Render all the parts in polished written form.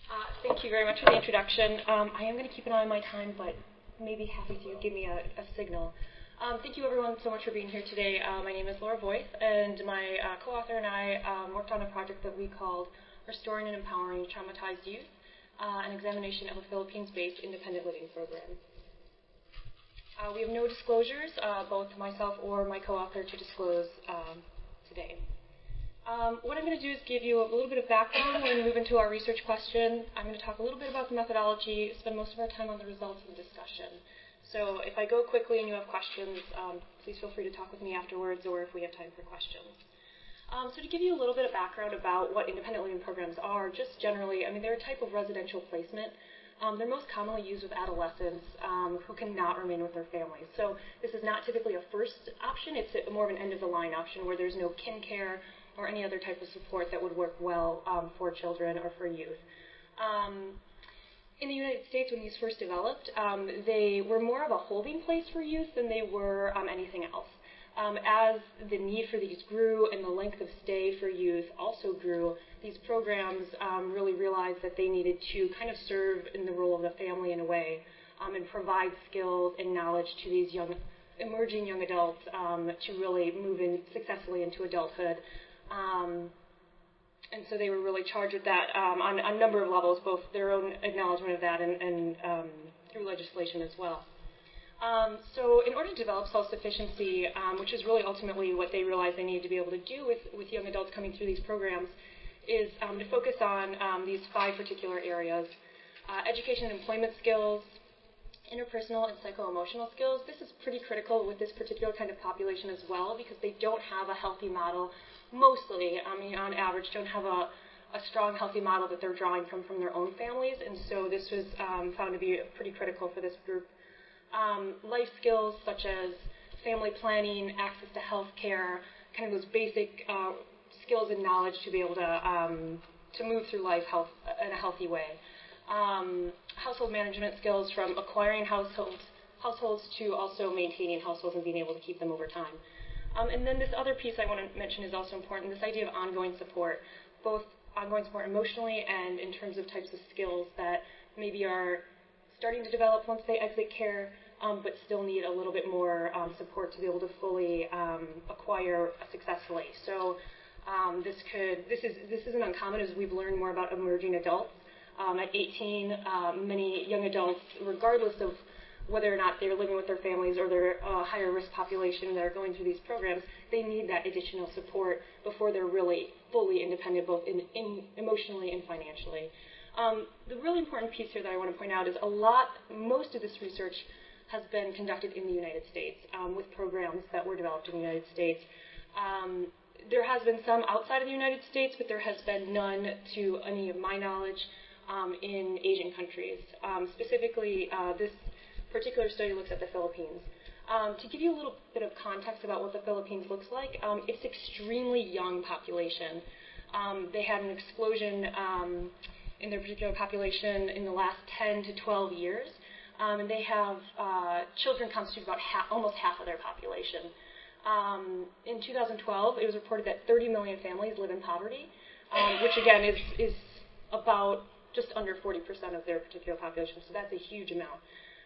Thank you very much for the introduction. I am going to keep an eye on my time, but maybe happy to give me a signal. Thank you everyone so much for being here today. My name is Laura Voith, and my co-author and I worked on a project that we called Restoring and Empowering Traumatized Youth, an examination of a Philippines-based independent living program. We have no disclosures, both myself or my co-author, to disclose today. What I'm going to do is give you a little bit of background when we move into our research question. I'm going to talk a little bit about the methodology, spend most of our time on the results and discussion. So if I go quickly and you have questions, please feel free to talk with me afterwards or if we have time for questions. So to give you a little bit of background about what independent living programs are, just generally, they're a type of residential placement. They're most commonly used with adolescents who cannot remain with their families. So this is not typically a first option. It's more of an end-of-the-line option where there's no kin care or any other type of support that would work well for children or for youth. In the United States, when these first developed, they were more of a holding place for youth than they were anything else. As the need for these grew and the length of stay for youth also grew, these programs really realized that they needed to kind of serve in the role of the family in a way and provide skills and knowledge to these emerging young adults to really move in successfully into adulthood. And so they were really charged with that on a number of levels, both their own acknowledgement of that and through legislation as well. So in order to develop self-sufficiency, which is really ultimately what they realized they needed to be able to do with young adults coming through these programs, is to focus on these 5 particular areas: education and employment skills, interpersonal and psycho-emotional skills. This is pretty critical with this particular kind of population as well because they don't have a healthy model. Mostly, on average, don't have a strong, healthy model that they're drawing from their own families, and so this was found to be pretty critical for this group. Life skills such as family planning, access to health care, kind of those basic skills and knowledge to be able to move through life in a healthy way. Household management skills, from acquiring households to also maintaining households and being able to keep them over time. And then this other piece I want to mention is also important, this idea of ongoing support, both ongoing support emotionally and in terms of types of skills that maybe are starting to develop once they exit care, but still need a little bit more support to be able to fully acquire successfully. So this isn't uncommon as we've learned more about emerging adults. At 18, many young adults, regardless of whether or not they're living with their families or they're a higher risk population that are going through these programs, they need that additional support before they're really fully independent, both in emotionally and financially. The really important piece here that I want to point out is most of this research has been conducted in the United States with programs that were developed in the United States. There has been some outside of the United States, but there has been none, to any of my knowledge, in Asian countries. Specifically, this particular study looks at the Philippines. To give you a little bit of context about what the Philippines looks like, it's an extremely young population. They had an explosion in their particular population in the last 10 to 12 years, and they have children constitute about almost half of their population. In 2012, it was reported that 30 million families live in poverty, which again is about just under 40% of their particular population, so that's a huge amount.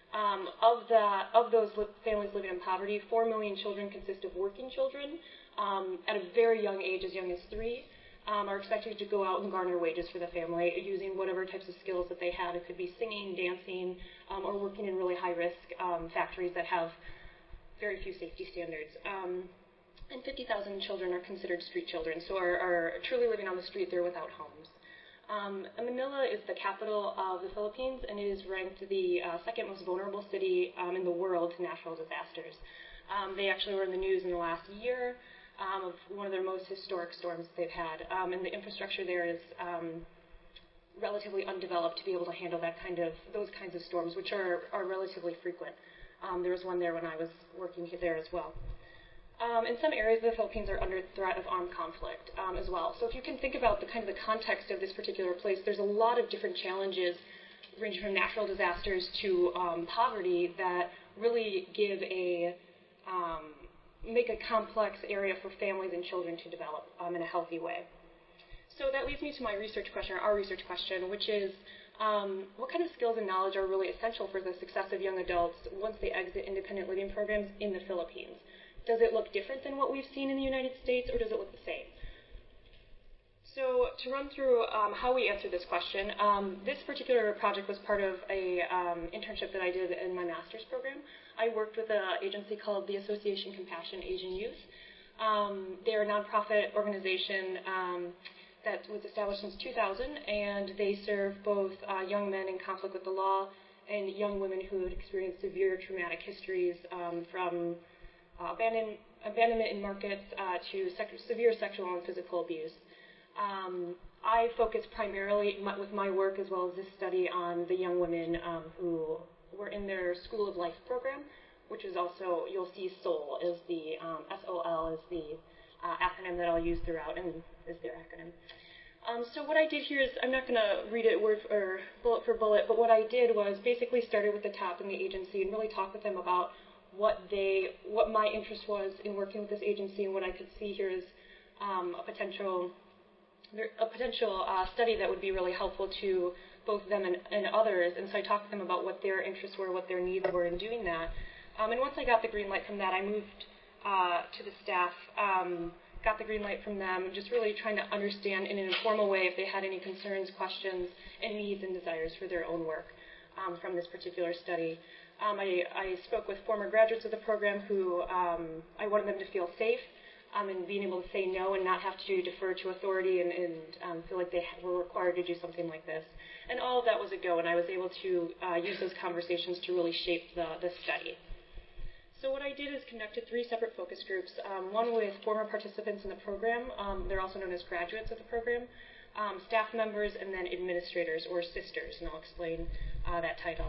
Of those families living in poverty, 4 million children consist of working children at a very young age, as young as 3, are expected to go out and garner wages for the family using whatever types of skills that they have. It could be singing, dancing, or working in really high-risk factories that have very few safety standards. And 50,000 children are considered street children, so are truly living on the street. They're without homes. Manila is the capital of the Philippines, and it is ranked the second most vulnerable city in the world to natural disasters. They actually were in the news in the last year of one of their most historic storms they've had, and the infrastructure there is relatively undeveloped to be able to handle those kinds of storms, which are relatively frequent. There was one there when I was working there as well. In some areas of the Philippines are under threat of armed conflict as well. So if you can think about the context of this particular place, there's a lot of different challenges ranging from natural disasters to poverty that really make a complex area for families and children to develop in a healthy way. So that leads me to my research question, or our research question, which is, what kind of skills and knowledge are really essential for the success of young adults once they exit independent living programs in the Philippines? Does it look different than what we've seen in the United States, or does it look the same? So to run through how we answered this question, this particular project was part of a internship that I did in my master's program. I worked with an agency called the Association Compassion Asian Youth. They're a nonprofit organization that was established since 2000, and they serve both young men in conflict with the law and young women who had experienced severe traumatic histories from abandonment in markets to severe sexual and physical abuse. I focus primarily with my work as well as this study on the young women who were in their School of Life program, which is also, you'll see SOL is the, SOL is the acronym that I'll use throughout, and is their acronym. So what I did here is, I'm not going to read it word or bullet for bullet, but what I did was basically started with the top in the agency and really talked with them about what my interest was in working with this agency, and what I could see here is a potential study that would be really helpful to both them and others. And so I talked to them about what their interests were, what their needs were in doing that. And once I got the green light from that, I moved to the staff, got the green light from them, and just really trying to understand in an informal way if they had any concerns, questions, and needs and desires for their own work from this particular study. I spoke with former graduates of the program who I wanted them to feel safe and being able to say no and not have to defer to authority and feel like they were required to do something like this. And all of that was a go, and I was able to use those conversations to really shape the study. So what I did is conducted 3 separate focus groups, one with former participants in the program, they're also known as graduates of the program, staff members, and then administrators, or sisters, and I'll explain that title.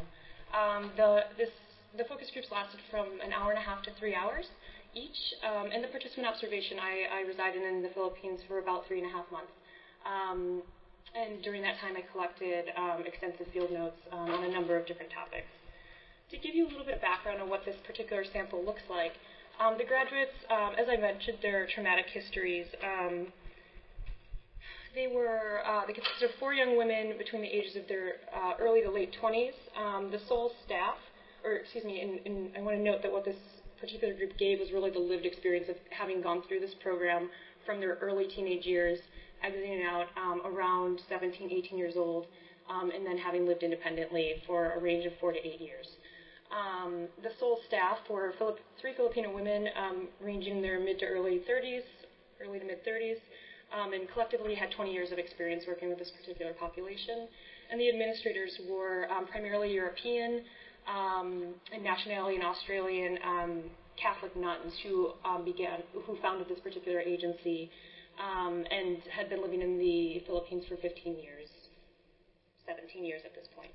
The focus groups lasted from an hour and a half to 3 hours each. In the participant observation, I resided in the Philippines for about 3.5 months. And during that time, I collected extensive field notes on a number of different topics. To give you a little bit of background on what this particular sample looks like, the graduates, as I mentioned, their traumatic histories, they consisted of 4 young women between the ages of their early to late 20s. The sole staff, and I want to note that what this particular group gave was really the lived experience of having gone through this program from their early teenage years, exiting out around 17, 18 years old, and then having lived independently for a range of 4 to 8 years. The sole staff were 3 Filipino women ranging in their mid to early to mid 30s, and collectively had 20 years of experience working with this particular population. And the administrators were primarily European and nationality and Australian Catholic nuns who founded this particular agency and had been living in the Philippines for 15 years, 17 years at this point.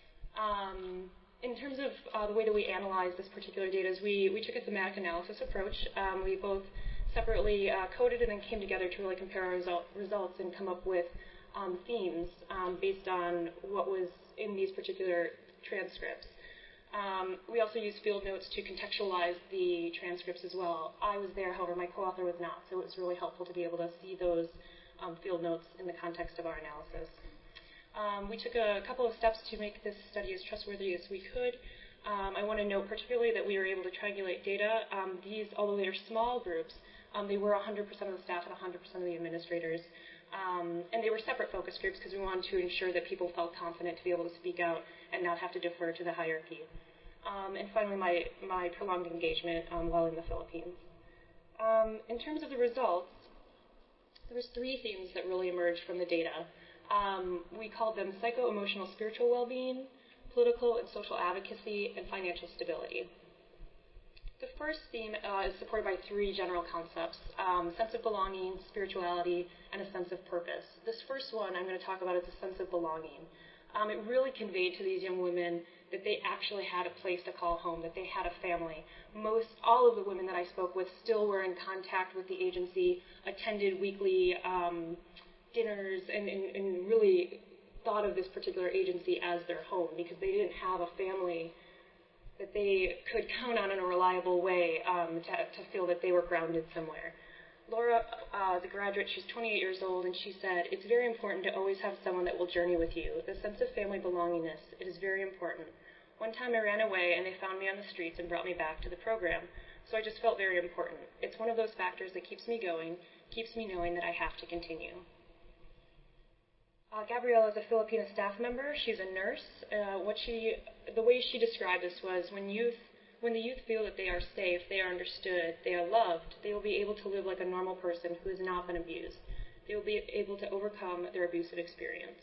In terms of the way that we analyzed this particular data is we took a thematic analysis approach. We both separately coded and then came together to really compare our results and come up with themes based on what was in these particular transcripts. We also used field notes to contextualize the transcripts as well. I was there, however, my co-author was not, so it was really helpful to be able to see those field notes in the context of our analysis. We took a couple of steps to make this study as trustworthy as we could. I want to note particularly that we were able to triangulate data. These, although they are small groups, they were 100% of the staff and 100% of the administrators. And they were separate focus groups because we wanted to ensure that people felt confident to be able to speak out and not have to defer to the hierarchy. And finally, my prolonged engagement while in the Philippines. In terms of the results, there was 3 themes that really emerged from the data. We called them psycho-emotional spiritual well-being, political and social advocacy, and financial stability. The first theme is supported by 3 general concepts, sense of belonging, spirituality, and a sense of purpose. This first one I'm going to talk about is a sense of belonging. It really conveyed to these young women that they actually had a place to call home, that they had a family. All of the women that I spoke with still were in contact with the agency, attended weekly dinners, and really thought of this particular agency as their home because they didn't have a family that they could count on in a reliable way to feel that they were grounded somewhere. Laura is a graduate. She's 28 years old, and she said, "It's very important to always have someone that will journey with you. The sense of family belongingness, it is very important. One time I ran away, and they found me on the streets and brought me back to the program. So I just felt very important. It's one of those factors that keeps me going, keeps me knowing that I have to continue." Gabriella is a Filipino staff member. She's a nurse. The way she described this was, when the youth feel that they are safe, they are understood, they are loved, they will be able to live like a normal person who has not been abused. They will be able to overcome their abusive experience.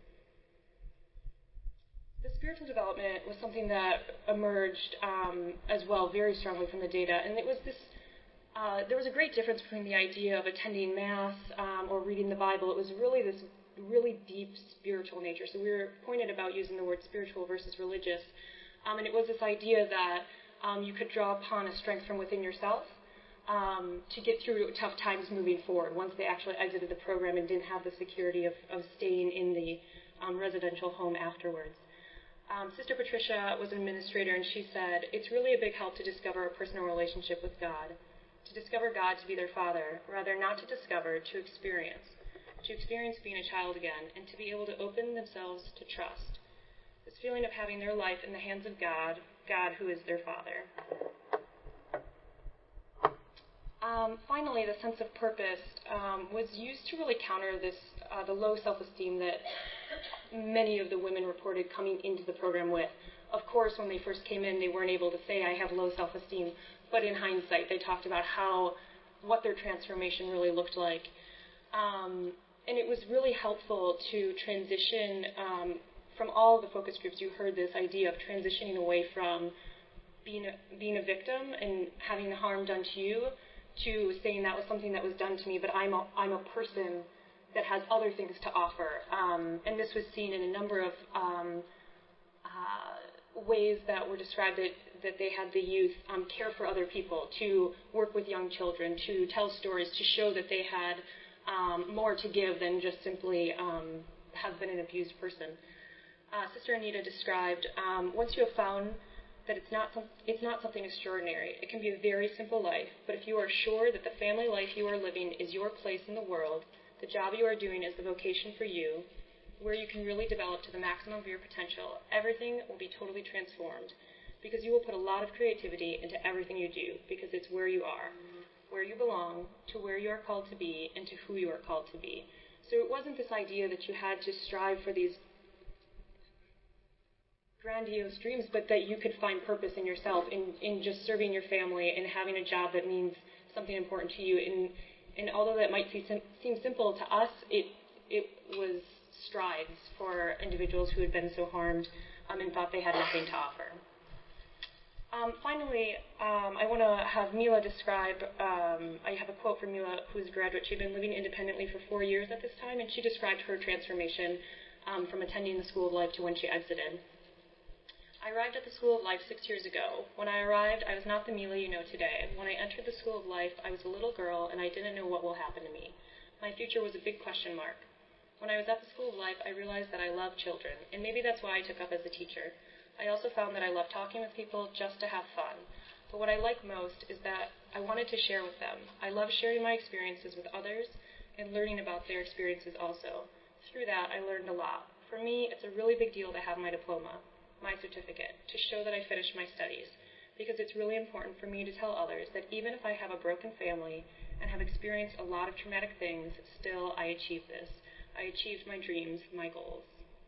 The spiritual development was something that emerged as well very strongly from the data, and it was there was a great difference between the idea of attending Mass or reading the Bible. It was really this really deep spiritual nature. So we were pointed about using the word spiritual versus religious, and it was this idea that you could draw upon a strength from within yourself to get through tough times moving forward once they actually exited the program and didn't have the security of staying in the residential home afterwards. Sister Patricia was an administrator, and she said, "It's really a big help to discover a personal relationship with God, to discover God to be their Father, rather not to discover, to experience being a child again, and to be able to open themselves to trust. This feeling of having their life in the hands of God, God who is their Father." Finally, the sense of purpose was used to really counter the low self-esteem that many of the women reported coming into the program with. Of course, when they first came in, they weren't able to say, "I have low self-esteem," but in hindsight, they talked about what their transformation really looked like. And it was really helpful to transition from all of the focus groups. You heard this idea of transitioning away from being a victim and having harm done to you to saying that was something that was done to me, but I'm a person that has other things to offer. And this was seen in a number of ways that were described that they had the youth care for other people, to work with young children, to tell stories, to show that they had more to give than just simply have been an abused person. Sister Anita described, once you have found that it's not something extraordinary, it can be a very simple life, but if you are sure that the family life you are living is your place in the world, the job you are doing is the vocation for you, where you can really develop to the maximum of your potential, everything will be totally transformed, because you will put a lot of creativity into everything you do, because it's where you are, where you belong, to where you are called to be, and to who you are called to be. So it wasn't this idea that you had to strive for these grandiose dreams, but that you could find purpose in yourself, in just serving your family and having a job that means something important to you. And although that might seem simple to us, it was strides for individuals who had been so harmed and thought they had nothing to offer. Finally, I want to have Mila describe, I have a quote from Mila, who's a graduate. She'd been living independently for 4 years at this time, and she described her transformation from attending the School of Life to when she exited. "I arrived at the School of Life 6 years ago. When I arrived, I was not the Mila you know today. When I entered the School of Life, I was a little girl, and I didn't know what will happen to me. My future was a big question mark. When I was at the School of Life, I realized that I love children, and maybe that's why I took up as a teacher. I also found that I love talking with people just to have fun. But what I like most is that I wanted to share with them. I love sharing my experiences with others and learning about their experiences also. Through that, I learned a lot. For me, it's a really big deal to have my diploma, my certificate, to show that I finished my studies, because it's really important for me to tell others that even if I have a broken family and have experienced a lot of traumatic things, still I achieved this. I achieved my dreams, my goals."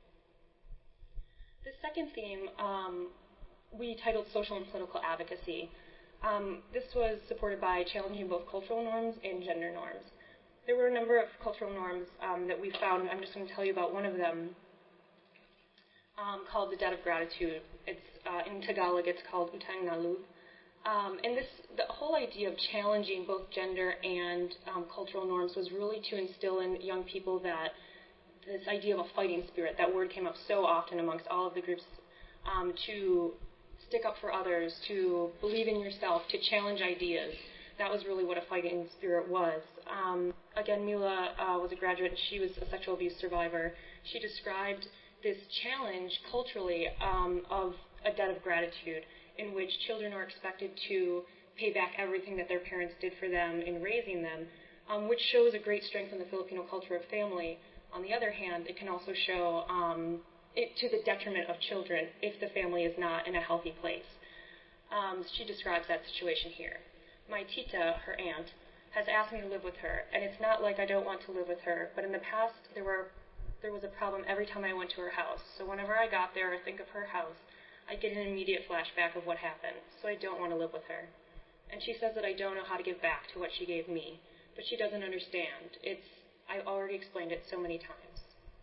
The second theme we titled Social and Political Advocacy. This was supported by challenging both cultural norms and gender norms. There were a number of cultural norms that we found. I'm just going to tell you about one of them, called the Debt of Gratitude. It's in Tagalog, it's called Utang na Loob. And the whole idea of challenging both gender and cultural norms was really to instill in young people that this idea of a fighting spirit. That word came up so often amongst all of the groups, to stick up for others, to believe in yourself, to challenge ideas. That was really what a fighting spirit was. Again, Mila was a graduate, and she was a sexual abuse survivor. She described this challenge culturally of a debt of gratitude, in which children are expected to pay back everything that their parents did for them in raising them, which shows a great strength in the Filipino culture of family. On the other hand, it can also show it to the detriment of children if the family is not in a healthy place. She describes that situation here. My tita, her aunt, has asked me to live with her, and it's not like I don't want to live with her, but in the past there was a problem every time I went to her house. So whenever I got there or think of her house, I get an immediate flashback of what happened, so I don't want to live with her. And she says that I don't know how to give back to what she gave me, but she doesn't understand. I already explained it so many times.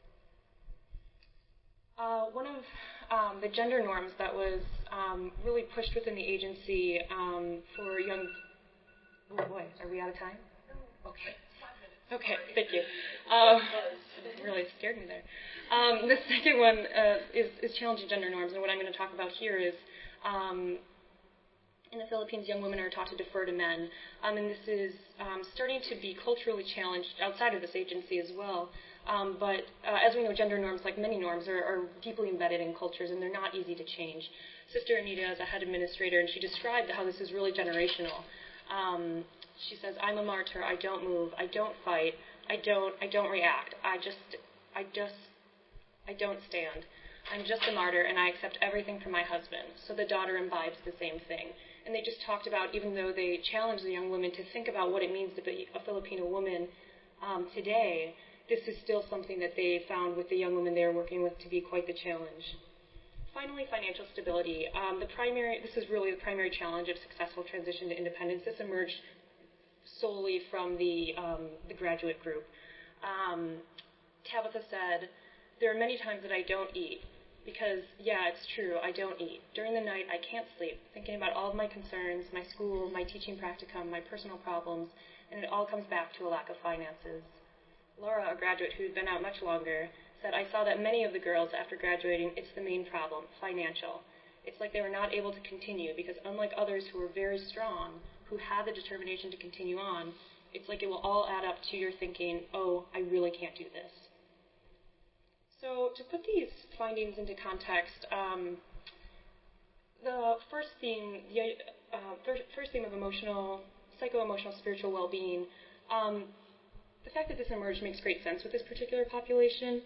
One of the gender norms that was really pushed within the agency for young... Oh boy, are we out of time? Okay. Okay, thank you. Really scared me there. The second one is challenging gender norms, and what I'm going to talk about here is in the Philippines, young women are taught to defer to men, and this is starting to be culturally challenged outside of this agency as well. But as we know, gender norms, like many norms, are deeply embedded in cultures, and they're not easy to change. Sister Anita is a head administrator, and she described how this is really generational. She says, "I'm a martyr. I don't move. I don't fight. I don't react. I don't stand. I'm just a martyr, and I accept everything from my husband." So the daughter imbibes the same thing. And they just talked about, even though they challenged the young women to think about what it means to be a Filipino woman today, this is still something that they found with the young women they were working with to be quite the challenge. Finally, financial stability. This is really the primary challenge of successful transition to independence. This emerged solely from the graduate group. Tabitha said, "There are many times that I don't eat because, yeah, it's true, I don't eat. During the night, I can't sleep, thinking about all of my concerns, my school, my teaching practicum, my personal problems, and it all comes back to a lack of finances." Laura, a graduate who had been out much longer, said, "I saw that many of the girls after graduating, it's the main problem, financial. It's like they were not able to continue because unlike others who were very strong, who had the determination to continue on, it's like it will all add up to your thinking, oh, I really can't do this." So to put these findings into context, the first theme of psycho-emotional spiritual well-being, the fact that this emerged makes great sense with this particular population,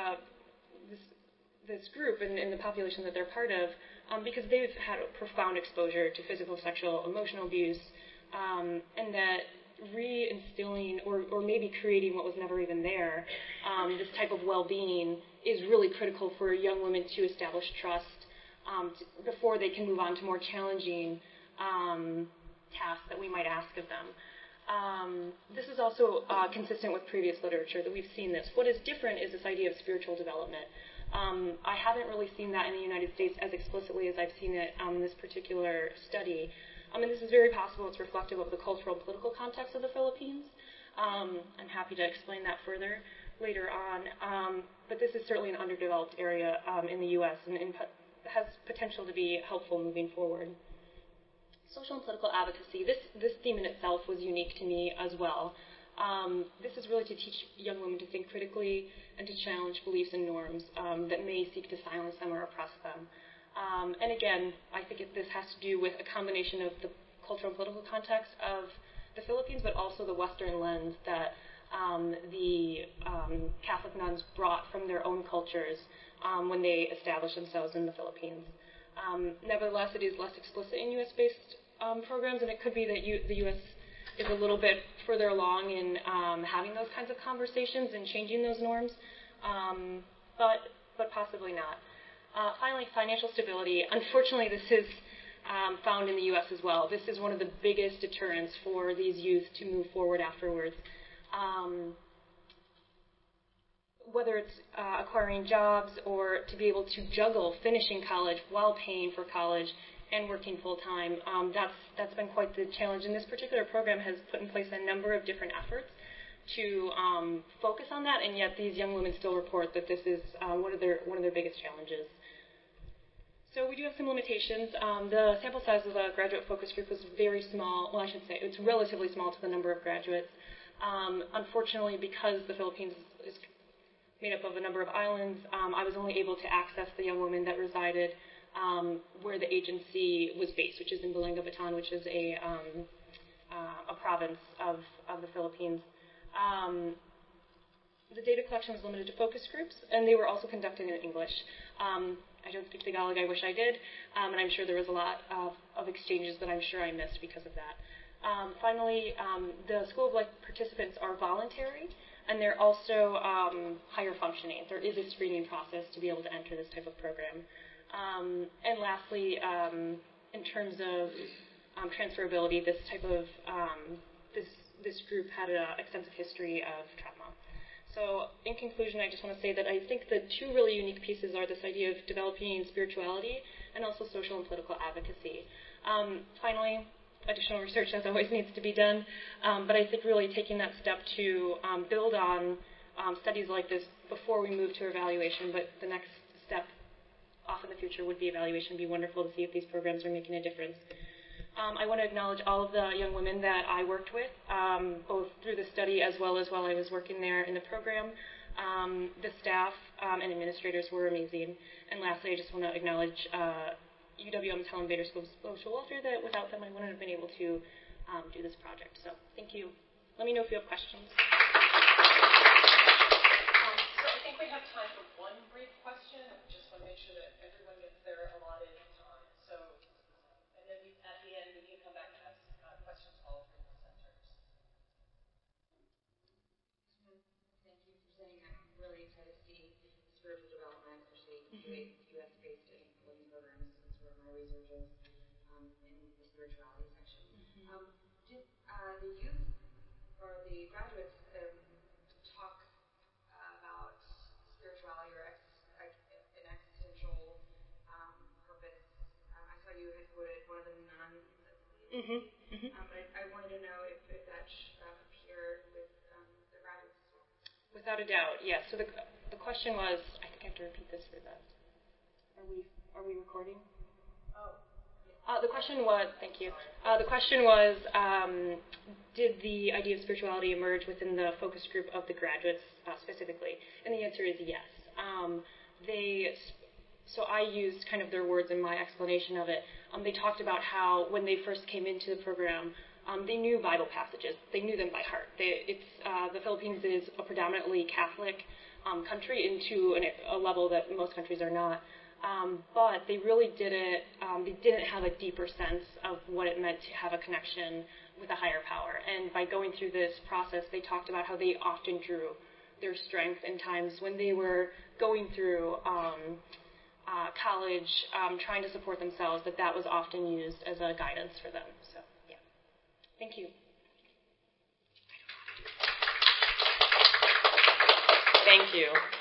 this group and the population that they're part of, because they've had a profound exposure to physical, sexual, emotional abuse, and that reinstilling or maybe creating what was never even there, this type of well-being is really critical for young women to establish trust before they can move on to more challenging tasks that we might ask of them. This is also consistent with previous literature that we've seen this. What is different is this idea of spiritual development. I haven't really seen that in the United States as explicitly as I've seen it in this particular study. And this is very possible it's reflective of the cultural and political context of the Philippines. I'm happy to explain that further later on. But this is certainly an underdeveloped area in the U.S. and has potential to be helpful moving forward. Social and political advocacy. This theme in itself was unique to me as well. This is really to teach young women to think critically and to challenge beliefs and norms that may seek to silence them or oppress them. And again, I think this has to do with a combination of the cultural and political context of the Philippines, but also the Western lens that the Catholic nuns brought from their own cultures when they established themselves in the Philippines. Nevertheless, it is less explicit in U.S.-based programs, and it could be that the U.S. is a little bit further along in having those kinds of conversations and changing those norms, but possibly not. Finally, financial stability. Unfortunately, this is found in the U.S. as well. This is one of the biggest deterrents for these youth to move forward afterwards. Whether it's acquiring jobs or to be able to juggle finishing college while paying for college and working full-time, that's been quite the challenge. And this particular program has put in place a number of different efforts to focus on that, and yet these young women still report that this is one of their biggest challenges. So we do have some limitations. The sample size of the graduate focus group was very small. Well, I should say it's relatively small to the number of graduates. Unfortunately, because the Philippines is made up of a number of islands, I was only able to access the young women that resided where the agency was based, which is in Balanga, Bataan, which is a a province of the Philippines. The data collection was limited to focus groups, and they were also conducted in English. I don't speak Tagalog, I wish I did, and I'm sure there was a lot of exchanges that I'm sure I missed because of that. Finally, the School of Life participants are voluntary, and they're also higher functioning. There is a screening process to be able to enter this type of program. And lastly, in terms of transferability, this type of this group had an extensive history of trauma. So in conclusion, I just want to say that I think the two really unique pieces are this idea of developing spirituality and also social and political advocacy. Finally, additional research, as always, needs to be done, but I think really taking that step to build on studies like this before we move to evaluation, but the next step off in the future would be evaluation. It would be wonderful to see if these programs are making a difference. I want to acknowledge all of the young women that I worked with, both through the study as well as while I was working there in the program. The staff and administrators were amazing. And lastly, I just want to acknowledge UWM's Helen Bader School of Social Welfare, that without them I wouldn't have been able to do this project. So thank you. Let me know if you have questions. So I think we have time for one brief question. I just want to make sure that everyone gets their allotted time. So, and then at the end we can come back and ask questions to all three presenters. Thank you for saying that. I'm really excited to see spiritual development, especially U.S.-based and living programs. That's where my research is in the spirituality section. Did the youth or the graduates talk about spirituality or an existential purpose? I saw you had quoted one of the nuns, I believe. But I wanted to know if that appeared with the graduates as well. Without a doubt, yes. So the question was, I think I have to repeat this for the. Are we recording? The question was, thank you. The question was, did the idea of spirituality emerge within the focus group of the graduates specifically? And the answer is yes. So I used kind of their words in my explanation of it. They talked about how when they first came into the program, they knew Bible passages. They knew them by heart. The Philippines is a predominantly Catholic country, into a level that most countries are not. But they really didn't have a deeper sense of what it meant to have a connection with a higher power. And by going through this process, they talked about how they often drew their strength in times when they were going through college, trying to support themselves, that was often used as a guidance for them. So, yeah. Thank you. Thank you.